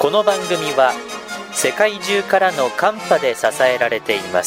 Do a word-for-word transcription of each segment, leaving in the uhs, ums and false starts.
この番組は世界中からのカンパで支えられています。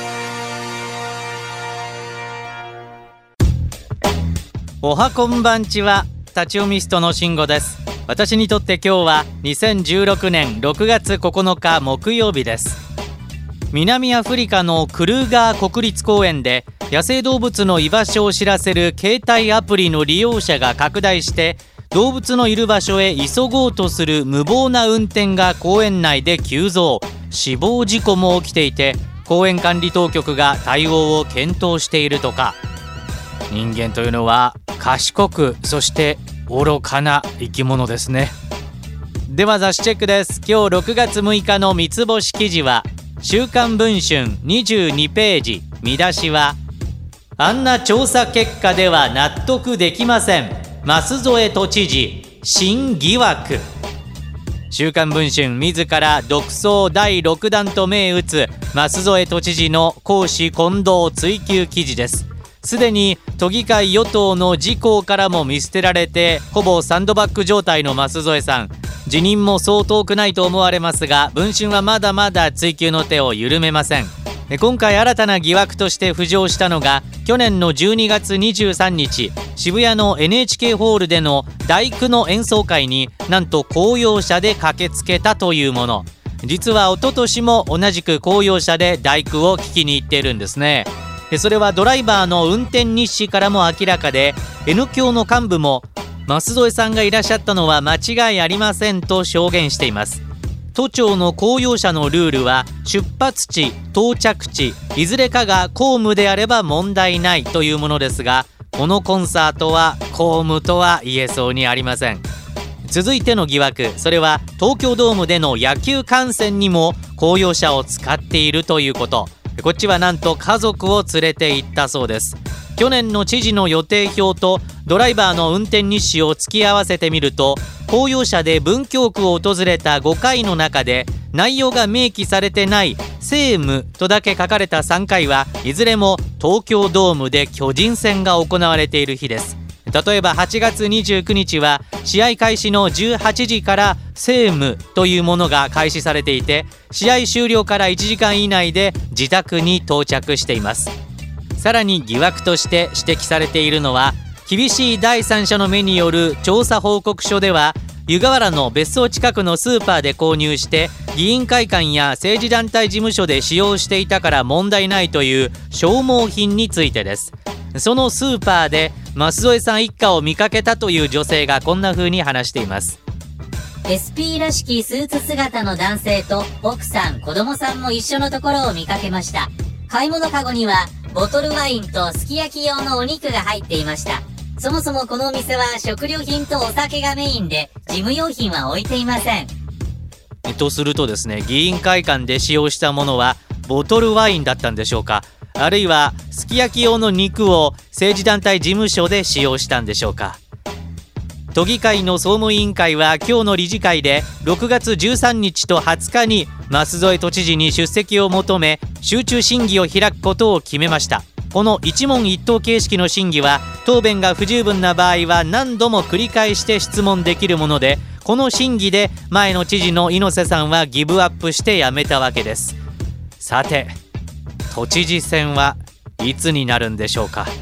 おはこんばんちは、立ち読みストの慎吾です。私にとって今日はにせんじゅうろくねんろくがつここのか木曜日です。南アフリカのクルーガー国立公園で野生動物の居場所を知らせる携帯アプリの利用者が拡大して動物のいる場所へ急ごうとする無謀な運転が公園内で急増、死亡事故も起きていて公園管理当局が対応を検討しているとか。人間というのは賢く、そして愚かな生き物ですね。では雑誌チェックです。今日ろくがつむいかの三つ星記事は週刊文春にじゅうにページ、見出しはあんな調査結果では納得できません、舛添都知事新疑惑。週刊文春自ら独走だいろくだんと銘打つ舛添都知事の公私混同追及記事です。すでに都議会与党の自公からも見捨てられてほぼサンドバッグ状態の舛添さん、辞任もそう遠くないと思われますが、文春はまだまだ追及の手を緩めません。今回新たな疑惑として浮上したのが去年のじゅうにがつにじゅうさんにち渋谷の エヌエイチケー ホールでの第九の演奏会になんと公用車で駆けつけたというもの。実は一昨年も同じく公用車で第九を聞きに行っているんですね。それはドライバーの運転日誌からも明らかで N 響の幹部も舛添さんがいらっしゃったのは間違いありませんと証言しています。都庁の公用車のルールは出発地、到着地いずれかが公務であれば問題ないというものですが、このコンサートは公務とは言えそうにありません。続いての疑惑、それは東京ドームでの野球観戦にも公用車を使っているということ。こっちはなんと家族を連れて行ったそうです。去年の知事の予定表とドライバーの運転日誌を突き合わせてみると、公用車で文京区を訪れたごかいの中で内容が明記されてない政務とだけ書かれたさんかいはいずれも東京ドームで巨人戦が行われている日です。例えばはちがつにじゅうくにちは試合開始のじゅうはちじから政務というものが開始されていて、試合終了からいちじかん以内で自宅に到着しています。さらに疑惑として指摘されているのは、厳しい第三者の目による調査報告書では湯河原の別荘近くのスーパーで購入して議員会館や政治団体事務所で使用していたから問題ないという消耗品についてです。そのスーパーで舛添さん一家を見かけたという女性がこんな風に話しています。 エスピー らしきスーツ姿の男性と奥さん、子供さんも一緒のところを見かけました。買い物カゴにはボトルワインとすき焼き用のお肉が入っていました。そもそもこのお店は食料品とお酒がメインで事務用品は置いていません。 とするとですね、議員会館で使用したものはボトルワインだったんでしょうか、あるいはすき焼き用の肉を政治団体事務所で使用したんでしょうか。都議会の総務委員会は今日の理事会でろくがつじゅうさんにちとはつかに舛添都知事に出席を求め集中審議を開くことを決めました。この一問一答形式の審議は答弁が不十分な場合は何度も繰り返して質問できるもので、この審議で前の知事の猪瀬さんはギブアップして辞めたわけです。さて都知事選はいつになるんでしょうか。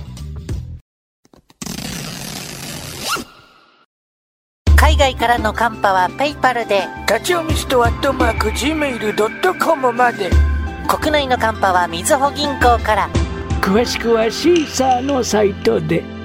海外からのカンパはペイパルで、 立ち読みストアットマーク ジーメールドットコム まで。 国内のカンパはみずほ銀行から。 詳しくはシーサーのサイトで。